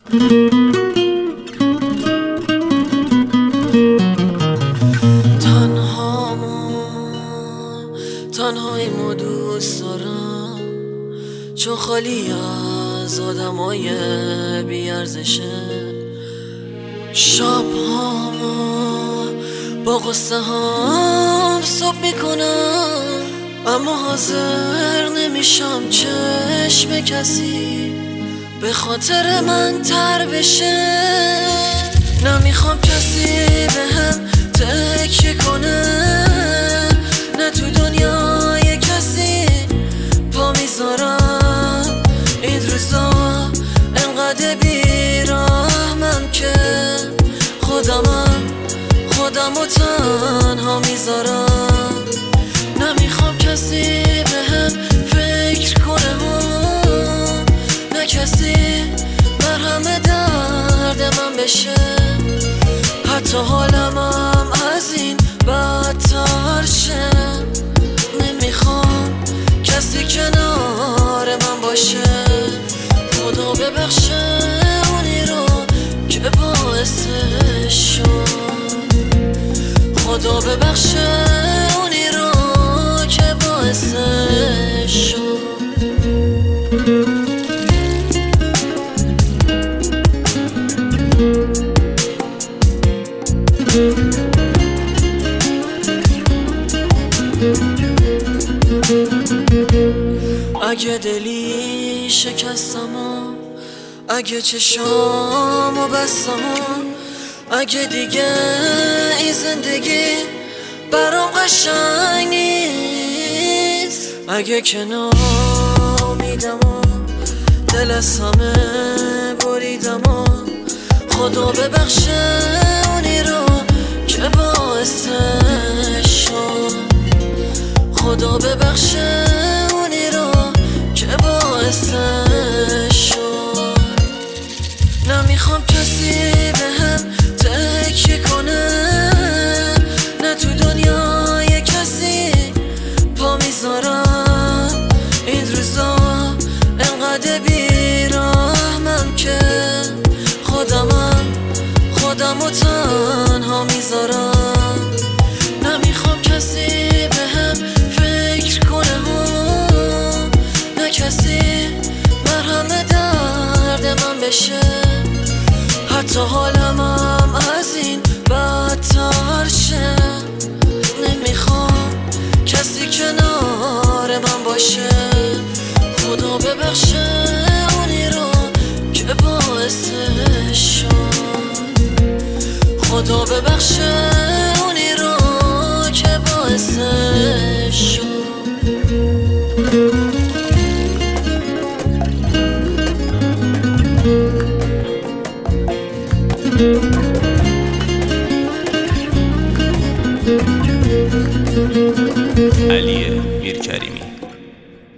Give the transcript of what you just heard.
تنهاییمو دوست دارم، چون خالی از آدمای بیارزشه. شب‌هامو با قصه هم صبح میکنم، اما حاضر نمیشم چشم کسی به خاطر من تر بشه. نمیخوام کسی بهم تکیه کنه، نه تو دنیای کسی پا میذارم. این روزا انقدر بیرحمم که خودمو تنها میذارم. نمیخوام کسی بهم فکر کنه، نه کسی مرهم درد من بشه. حتی حالمم از این بدتر شه. نمیخوام کسی کنار من باشه. خدا ببخشه اونی رو که باعثش شد، خدا ببخشه اونی رو که باعثش شد. اگه دلی شکستم و اگه چشامو بستم و اگه دیگه این زندگی برام قشنگ نیست، اگه کنار امیدم و دل از همه بریدم و خدا ببخشه اونی رو که باعثش شد، خدا ببخشه اونی رو که باعثش شد. نمیخوام کسی بهم تکیه کنه، نه تو دنیای کسی پا میذارم. این روزا انقدر بیرحمم که خودمو تنها میذارم. نمیخوام کسی بهم فکر کنه، نه کسی مرهم درد من بشه. حتی حالمم از این بدتر شه. نمیخوام کسی کنار من باشه. خدا ببخشه اونی رو که باعثش شد، خدا ببخشه اونی رو که باعثش شد. علی میرکریمی.